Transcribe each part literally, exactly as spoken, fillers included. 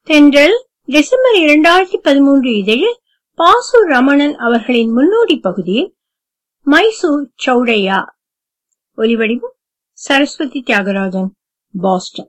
தென்றல் டிசம்பர் இரண்டாயிரத்தி பதிமூன்று இதழில் பாசு ரமணன் அவர்களின் முன்னோடி பகுதியில் மைசூர் சௌடையா. ஒலிவடிவம் சரஸ்வதி தியாகராஜன், பாஸ்டன்.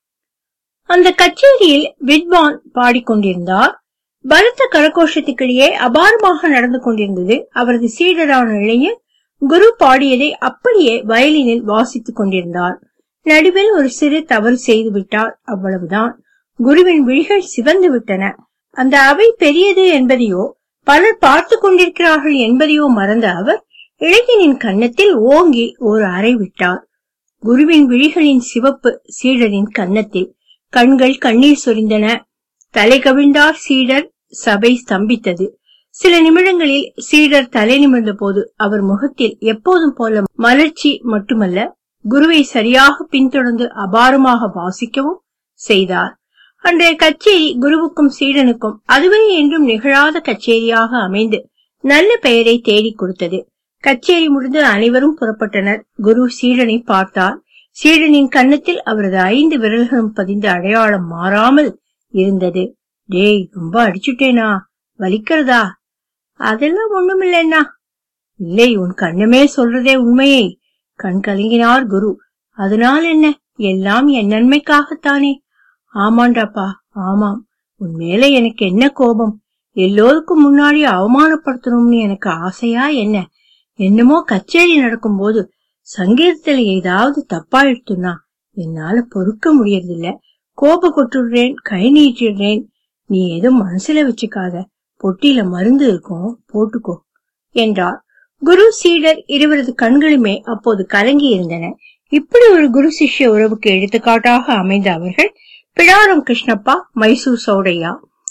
அந்த கச்சேரியில் வித்வான் பாடிக்கொண்டிருந்தார். பலத்த கரகோஷத்துக்கிடையே அபாரமாக நடந்து கொண்டிருந்தது. அவரது சீடரான இளைஞர் குரு பாடியதை அப்படியே வயலினில் வாசித்துக் கொண்டிருந்தார். நடுவில் ஒரு சிறு தவறு செய்து விட்டார், அவ்வளவுதான். குருவின் விழிகள் சிவந்து விட்டன. அந்த அவை பெரியது என்பதையோ பலர் பார்த்து கொண்டிருக்கிறார்கள் என்பதையோ மறந்த அவர் இளைஞனின் கன்னத்தில் ஓங்கி ஒரு அறை விட்டார். குருவின் விழிகளின் சிவப்பு சீடரின் கன்னத்தில். கண்கள் கண்ணீர் சொரிந்தன. தலை கவிழ்ந்தார் சீடர். சபை ஸ்தம்பித்தது. சில நிமிடங்களில் சீடர் தலை நிமிர்ந்த போது அவர் முகத்தில் எப்போதும் போல மலர்ச்சி மட்டுமல்ல, குருவை சரியாக பின்தொடர்ந்து அபாரமாக வாசிக்கவும் செய்தார். அன்றைய கச்சேரி குருவுக்கும் சீடனுக்கும் அதுவரை என்றும் நிகழாத கச்சேரியாக அமைந்து நல்ல பெயரை தேடிக் கொடுத்தது. கச்சேரி முடிந்து அனைவரும் புறப்பட்டனர். குரு சீடனை பார்த்தார். சீடனின் கன்னத்தில் அவரது ஐந்து விரல்களும் பதிந்த அடையாளம் மாறாமல் இருந்தது. டேய், ரொம்ப அடிச்சுட்டேனா? வலிக்கிறதா? அதெல்லாம் ஒண்ணுமில்லைன்னா. இல்லை, உன் கண்ணமே சொல்றதே உண்மையை. கண் கலங்கினார் குரு. அதனால் என்ன? எல்லாம் என் நன்மைக்காகத்தானே. ஆமாண்டாப்பா, ஆமாம். உன் மேல எனக்கு என்ன கோபம்? எல்லோருக்கும் முன்னாடி அவமானப்படுத்தணும்னு எனக்கு ஆசையா என்ன? என்னமோ கச்சேரி நடக்கும் போது சங்கீதத்துல ஏதாவது தப்பா எடுத்துனா என்னால பொறுக்க முடியறதில்ல. கோப கொட்டுடுறேன், கை நீட்டிடுறேன். நீ எதுவும் மனசுல வச்சுக்காத. பொட்டியில மருந்து இருக்கும், போட்டுக்கோ என்றார். குரு சீடர் இருவரது கண்களுமே அப்போது கலங்கி இருந்தன. இப்படி ஒரு குரு சிஷ்ய உறவுக்கு எடுத்துக்காட்டாக அமைந்த அவர்கள் பிடாரம் கிருஷ்ணப்பா, மைசூர் சௌடையா.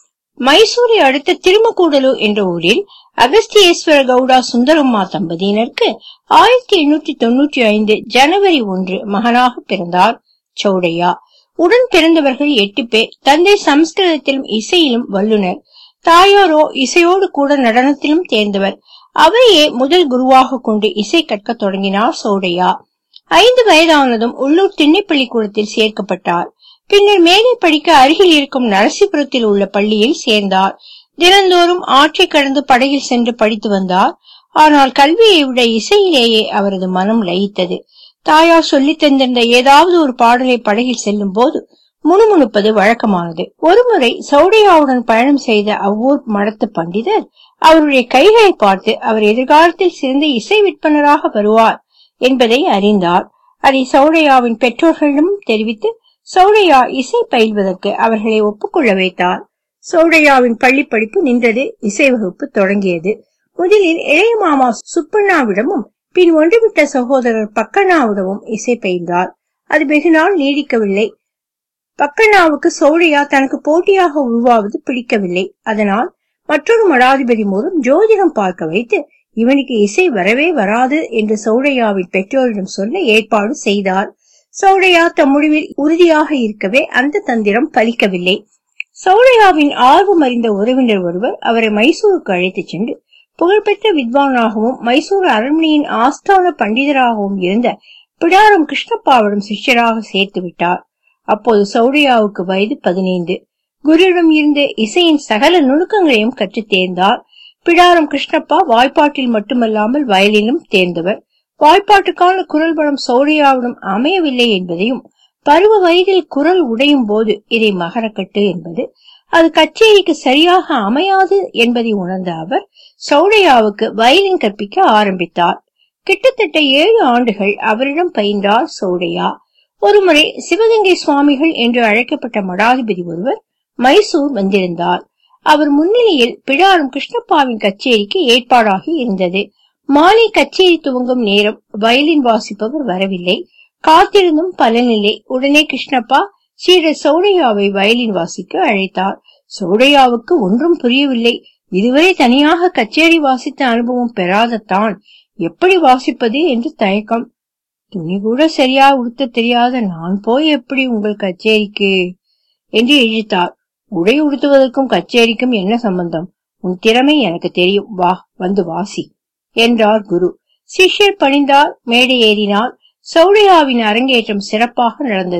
மைசூரை அடுத்த திருமக்கூடலு என்ற ஊரில் அகஸ்தியேஸ்வர கவுடா சுந்தரம்மா தம்பதியினருக்கு ஆயிரத்தி எண்ணூற்றி தொன்னூற்றி ஐந்து ஜனவரி ஒன்று மகனாக பிறந்தார் சௌடையா. உடன் பிறந்தவர்கள் எட்டு பேர். தந்தை சமஸ்கிருதத்திலும் இசையிலும் வல்லுனர். தாயாரோ இசையோடு கூட நடனத்திலும் தேர்ந்தவர். அவரையே முதல் குருவாக கொண்டு இசை கற்க தொடங்கினார் சௌடையா. ஐந்து வயதானதும் உள்ளூர் திண்ணைப்பள்ளிக்கூடத்தில் சேர்க்கப்பட்டார். பின்னர் மேலே படிக்க அருகில் இருக்கும் நரசிபுரத்தில் உள்ள பள்ளியில் சேர்ந்தார். தினந்தோறும் ஆற்றை கடந்து படகில் சென்று படித்து வந்தார். ஆனால் கல்வியை விட இசையிலேயே அவரது மனம் லயித்தது. தாயார் சொல்லி தந்திருந்த ஏதாவது ஒரு பாடலை படகில் செல்லும் போது முணுமுணுப்பது வழக்கமானது. ஒருமுறை சௌடையாவுடன் பயணம் செய்த அவ்வூர் மடத்து பண்டிதர் அவருடைய கைகளை பார்த்து அவர் எதிர்காலத்தில் சிறந்த இசை விற்பனராக வருவார் என்பதை அறிந்தார். அதை சௌடையாவின் பெற்றோர்களிடம் தெரிவித்து சௌடையா இசை பயில்வதற்கு அவர்களை ஒப்புக்கொள்ள வைத்தார். சௌடையாவின் பள்ளி படிப்பு நின்றது. இசை வகுப்பு தொடங்கியது. முதலில் இளைய மாமா சுப்பண்ணாவிடமும் பின் ஒன்றுவிட்ட சகோதரர் பக்கண்ணாவிடமும் இசை பயின்றார். அது வெகு நாள் நீடிக்கவில்லை. பக்கண்ணாவுக்கு சௌடையா தனக்கு போட்டியாக உருவாவது பிடிக்கவில்லை. அதனால் மற்றொரு மடாதிபதி மூலம் ஜோதிடம் பார்க்க வைத்து இவனுக்கு இசை வரவே வராது என்று சௌடையாவின் பெற்றோரிடம் சொல்ல ஏற்பாடு செய்தார். சௌடையா தம் முடிவில் உறுதியாக இருக்கவே அந்த தந்திரம் பலிக்கவில்லை. சௌடையாவின் ஆர்வம் அறிந்த உறவினர் ஒருவர் அவரை மைசூருக்கு அழைத்து சென்று புகழ்பெற்ற வித்வானாகவும் மைசூர் அரண்மனையின் ஆஸ்தான பண்டிதராகவும் இருந்த பிடாரம் கிருஷ்ணப்பாவிடம் சிஷ்யராக சேர்த்து விட்டார். அப்போது சௌடையாவுக்கு வயது பதினைந்து. குருவிடம் இருந்து இசையின் சகல நுணுக்கங்களையும் கற்று தேர்ந்தார். பிடாரம் கிருஷ்ணப்பா வாய்ப்பாட்டில் மட்டுமல்லாமல் வயலிலும் தேர்ந்தவர். வாய்ப்பாட்டுக்கான குரல் வளம் சௌடையாவிடம் அமையவில்லை என்பதையும், பருவ வயதில் குரல் உடையும் போது இதை மகரக்கட்டு என்பது அது கச்சேரிக்கு சரியாக அமையாது என்பதை உணர்ந்த அவர் சௌடையாவுக்கு வயலின் கற்பிக்க ஆரம்பித்தார். கிட்டத்தட்ட ஏழு ஆண்டுகள் அவரிடம் பயின்றார் சௌடையா. ஒருமுறை சிவகங்கை சுவாமிகள் என்று அழைக்கப்பட்ட மடாதிபதி ஒருவர் மைசூர் வந்திருந்தார். அவர் முன்னிலையில் பிடாரம் கிருஷ்ணப்பாவின் கச்சேரிக்கு ஏற்பாடாகி இருந்தது. மாலை கச்சேரி துவங்கும் நேரம். வயலின் வாசிப்பவர் வரவில்லை. காத்திருந்தும் பலனில்லை. உடனே கிருஷ்ணப்பா சீடர் சௌடையாவை வயலின் வாசிக்க அழைத்தார். சௌடையாவுக்கு ஒன்றும் புரியவில்லை. இதுவரை தனியாக கச்சேரி வாசித்த அனுபவம் பெறாத தான் எப்படி வாசிப்பது என்று தயக்கம். துணி கூட சரியா உடுத்த தெரியாத நான் போய் எப்படி உங்கள் கச்சேரிக்கு என்று இழுத்தார். உடை உடுத்துவதற்கும் கச்சேரிக்கும் என்ன சம்பந்தம்? உன் திறமை எனக்கு தெரியும், வா வந்து வாசி என்றார் குரு. சிஷ்யர் பணிந்தார். மேடை ஏறினார். சௌடையாவின் அரங்கேற்றம் சிறப்பாக நடந்தது.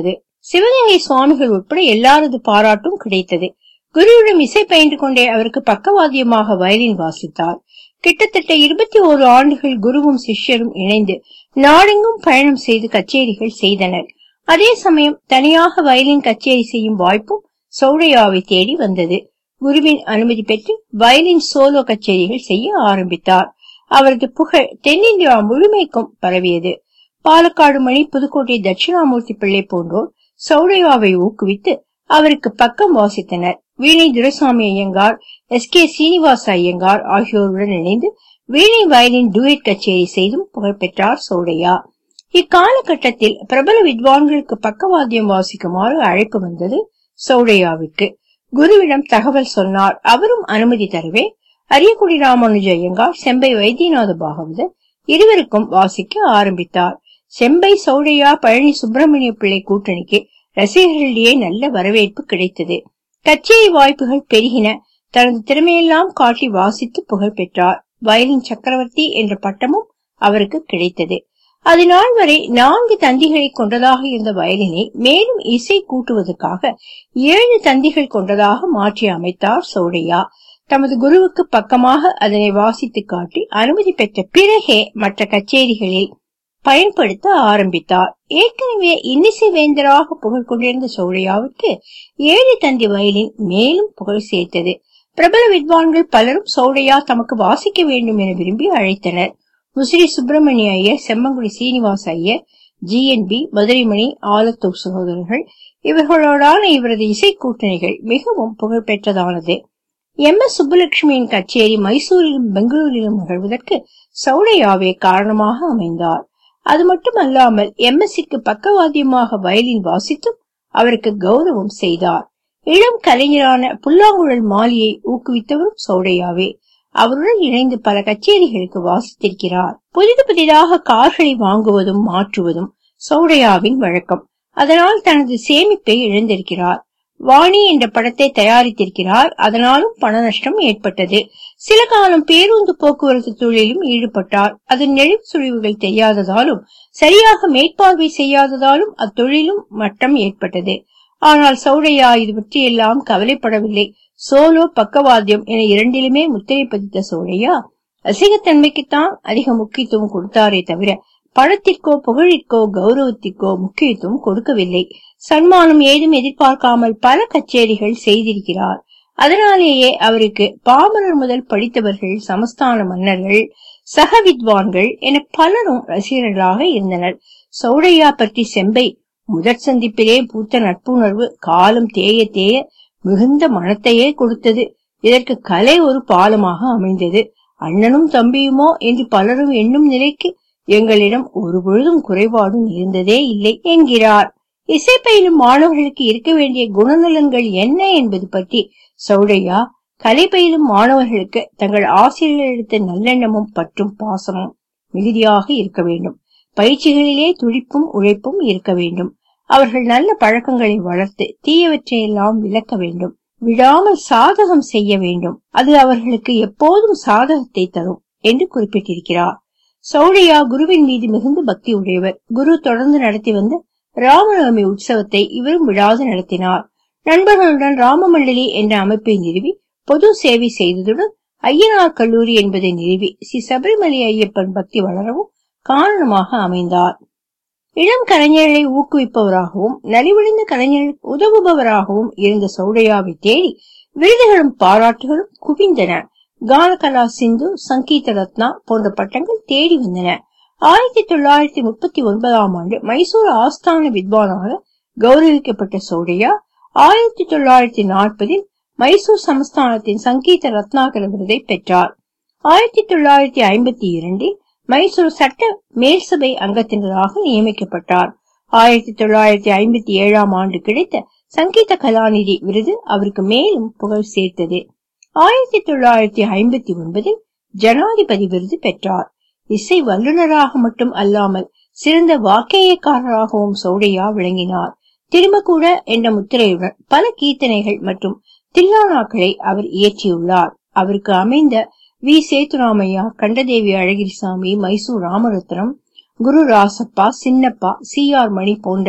சிவகங்கை சுவாமிகள் உட்பட எல்லாரது பாராட்டும் கிடைத்தது. குருவிடம் இசை பயின்று கொண்டே அவருக்கு பக்கவாத்தியமாக வயலின் வாசித்தார். கிட்டத்தட்ட இருபத்தி ஓரு ஆண்டுகள் குருவும் சிஷ்யரும் இணைந்து நாடெங்கும் பயணம் செய்து கச்சேரிகள் செய்தனர். அதே சமயம் தனியாக வயலின் கச்சேரி செய்யும் வாய்ப்பும் சௌடையாவை தேடி வந்தது. குருவின் அனுமதி பெற்று வயலின் சோலோ கச்சேரிகள் செய்ய ஆரம்பித்தார். அவரது புகழ் தென்னிந்தியா முழுமைக்கும் பரவியது. பாலக்காடு மணி, புதுக்கோட்டை தட்சிணாமூர்த்தி பிள்ளை போன்றோர் சௌடையாவை ஊக்குவித்து அவருக்கு பக்கம் வாசித்தனர். வீணை துரைசாமி ஐயங்கார், எஸ் கே சீனிவாச ஐயங்கார் ஆகியோருடன் இணைந்து வீணை வயலின் டூயட் கச்சேரி செய்தும் புகழ் பெற்றார் சௌடையா. இக்காலகட்டத்தில் பிரபல வித்வான்களுக்கு பக்கவாத்தியம் வாசிக்குமாறு அழைப்பு வந்தது சௌடையாவிற்கு. குருவிடம் தகவல் சொன்னார். அவரும் அனுமதி தரவே அரியக்குடி ராமானுஜ ஐயங்கார், செம்பை வைத்தியநாத பாகவதர் இருவருக்கும் வாசிக்க ஆரம்பித்தார். செம்பை சௌடையா பழனி சுப்பிரமணிய பிள்ளை கூட்டணிக்கு ரசிகர்களிடையே நல்ல வரவேற்பு கிடைத்தது. கச்சேரி வாய்ப்புகள் பெருகின. தனது திறமையெல்லாம் காட்டி வாசித்து புகழ் பெற்றார். வயலின் சக்கரவர்த்தி என்ற பட்டமும் அவருக்கு கிடைத்தது. அதனால் வரை நான்கு தந்திகளை கொண்டதாக இருந்த வயலினை மேலும் இசை கூட்டுவதற்காக ஏழு தந்திகள் கொண்டதாக மாற்றி அமைத்தார் சௌடையா. தமது குருவுக்கு பக்கமாக அதனை வாசித்து காட்டி அனுமதி பெற்ற பிறகே மற்ற கச்சேரிகளில் பயன்படுத்த ஆரம்பித்தார். ஏற்கனவே இன்னிசை வேந்தராக புகழ் கொண்டிருந்த சௌடையாவுக்கு ஏழு தந்தி வயலின் மேலும் புகழ் சேர்த்தது. பிரபல வித்வான்கள் பலரும் சௌடையா தமக்கு வாசிக்க வேண்டும் என விரும்பி அழைத்தனர். Musiri Subramania Iyer, Semmangudi Srinivasa Iyer, G N B, Madurai Mani, Alathur சகோதரர்கள் இவர்களோடான இவரது இசை கூட்டணிகள் மிகவும் புகழ் பெற்றதானது. எம் எஸ் சுப்புலட்சுமியின் கச்சேரி மைசூரிலும் பெங்களூரிலும் நிகழ்வதற்கு சௌடையாவே காரணமாக அமைந்தார். அது மட்டுமல்லாமல் எம் எஸ் சிக்கு பக்கவாத்தியமாக வயலின் வாசித்தும் அவருக்கு கௌரவம் செய்தார். இளம் கலைஞரான புல்லாங்குழல் மாலியை ஊக்குவித்தவரும் சௌடையாவே. அவருடன் இணைந்து பல கச்சேரிகளுக்கு வாசித்திருக்கிறார். புதிது புதிதாக கார்களை வாங்குவதும் மாற்றுவதும் சௌடையாவின் வழக்கம். அதனால் தனது சேமிப்பை இழந்திருக்கிறார். வாணி என்ற படத்தை தயாரித்திருக்கிறார். அதனாலும் பண நஷ்டம் ஏற்பட்டது. சில காலம் பேருந்து போக்குவரத்து தொழிலும் ஈடுபட்டார். அதன் நெளிவு சுழிவுகள் தெரியாததாலும் சரியாக மேற்பார்வை செய்யாததாலும் அத்தொழிலும் மட்டம் ஏற்பட்டது. ஆனால் சௌடையா இது பற்றி எல்லாம் கவலைப்படவில்லை. சோலோ, பக்கவாத்தியம் என இரண்டிலுமே முத்திரை பதித்த சௌடையா ரசிகத்தன்மைக்குத்தான் அதிக முக்கியத்துவம் கொடுத்தாரே தவிர பணத்திற்கோ புகழிற்கோ கௌரவத்திற்கோ முக்கியத்துவம் கொடுக்கவில்லை. சன்மானம் ஏதும் எதிர்பார்க்காமல் பல கச்சேரிகள் செய்திருக்கிறார். அதனாலேயே அவருக்கு பாமரர் முதல் படித்தவர்கள், சமஸ்தான மன்னர்கள், சக வித்வான்கள் என பலரும் ரசிகர்களாக இருந்தனர். சௌடையா பற்றி செம்பை முதற் சந்திப்பிலே பூத்த நட்புணர்வு காலம் தேய தேய மிகுந்த மனத்தையே கொடுத்தது. இதற்கு கலை ஒரு பாலமாக அமைந்தது. அண்ணனும் தம்பியுமோ என்று பலரும் எண்ணும் நிலைக்கு எங்களிடம் ஒரு பொழுதும் குறைபாடும் இருந்ததே இல்லை என்கிறார். இசை பயிலும் மாணவர்களுக்கு இருக்க வேண்டிய குணநலன்கள் என்ன என்பது பற்றி சௌடையா, கலை பயிலும் மாணவர்களுக்கு தங்கள் ஆசிரியர்களுக்கு நல்லெண்ணமும் பற்றும் பாசமும் மிகுதியாக இருக்க வேண்டும். பயிற்சிகளிலே துடிப்பும் உழைப்பும் இருக்க வேண்டும். அவர்கள் நல்ல பழக்கங்களை வளர்த்து தீயவற்றையெல்லாம் விலக்க வேண்டும். விடாமல் சாதகம் செய்ய வேண்டும். அது அவர்களுக்கு எப்போதும் சாதகத்தை தரும் என்று குறிப்பிட்டிருக்கிறார். சௌடையா குருவின் மீது மிகுந்த பக்தி உடையவர். குரு தொடர்ந்து நடத்தி வந்த ராமநவமி உற்சவத்தை இவரும் விடாது நடத்தினார். நண்பர்களுடன் ராமமண்டலி என்ற அமைப்பை நிறுவி பொது சேவை செய்ததுடன் ஐயனார் கல்லூரி என்பதை நிறுவி ஸ்ரீ சபரிமலை ஐயப்பன் பக்தி வளரவும் காரணமாக அமைந்தார். இளம் கலைஞர்களை ஊக்குவிப்பவராகவும் நலிவடைந்த கலைஞர்களுக்கு உதவுபவராகவும் இருந்த சௌடையாவை தேடி விருதுகளும் பாராட்டுகளும் குவிந்தன. கானகலா சிந்து, சங்கீத ரத்னா போன்ற பட்டங்கள் தேடி வந்தன. ஆயிரத்தி தொள்ளாயிரத்தி முப்பத்தி ஒன்பதாம் ஆண்டு மைசூர் ஆஸ்தான வித்வானாக கௌரவிக்கப்பட்ட சௌடையா ஆயிரத்தி தொள்ளாயிரத்தி நாற்பதில் மைசூர் சமஸ்தானத்தின் சங்கீத ரத்னாகர விருதை பெற்றார். ஆயிரத்தி தொள்ளாயிரத்தி ஐம்பத்தி இரண்டில் மைசூர் சட்ட மேல்சபை அங்கத்தினராக நியமிக்கப்பட்டார். ஆயிரத்தி தொள்ளாயிரத்தி ஐம்பத்தி ஏழாம் ஆண்டு கிடைத்த சங்கீத கலாநிதி விருது அவருக்கு மேலும் புகழ் சேர்த்தது. ஆயிரத்தி தொள்ளாயிரத்தி ஐம்பத்தி ஒன்பதில் ஜனாதிபதி விருது பெற்றார். இசை வல்லுநராக மட்டும் அல்லாமல் சிறந்த வாக்கேயக்காரராகவும் சௌடையா விளங்கினார். திருமக்கூட என்ற முத்திரையுடன் பல கீர்த்தனைகள் மற்றும் தில்லானாக்களை அவர் இயற்றியுள்ளார். அவருக்கு அமைந்த V Sethuramaiah, Kandadevi Alagirisamy, Mysore Ramaratnam, Guru Rasappa, Chinnappa, C R Mani போன்ற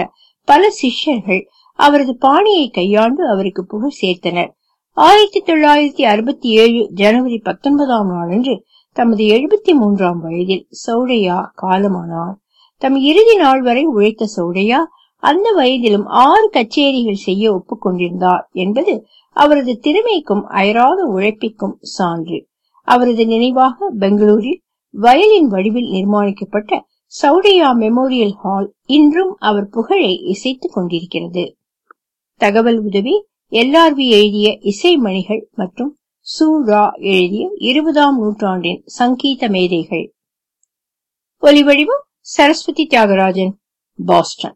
பல சிஷ்யர்கள் அவரது பாணியை கையாண்டு அவருக்கு புகழ் சேர்த்தனர். ஆயிரத்தி தொள்ளாயிரத்தி அறுபத்தி ஏழு ஜனவரி பத்தொன்பதாம் நாளன்று தமது எழுபத்தி மூன்றாம் வயதில் சௌடையா காலமானார். தம் இறுதி நாள் வரை உழைத்த சௌடையா அந்த வயதிலும் ஆறு கச்சேரிகள் செய்ய ஒப்புக்கொண்டிருந்தார் என்பது அவரது திறமைக்கும் அயராத உழைப்பிற்கும் சான்று. அவரது நினைவாக பெங்களூரில் வயலின் வடிவில் நிர்மாணிக்கப்பட்ட சௌடையா மெமோரியல் ஹால் இன்றும் அவர் புகழை இசைத்துக் கொண்டிருக்கிறது. தகவல் உதவி எல் ஆர் வி எழுதிய இசை மணிகள் மற்றும் சு ரா எழுதிய இருபதாம் நூற்றாண்டின் சங்கீத மேதைகள். ஒலிவடிவம் சரஸ்வதி தியாகராஜன், பாஸ்டன்.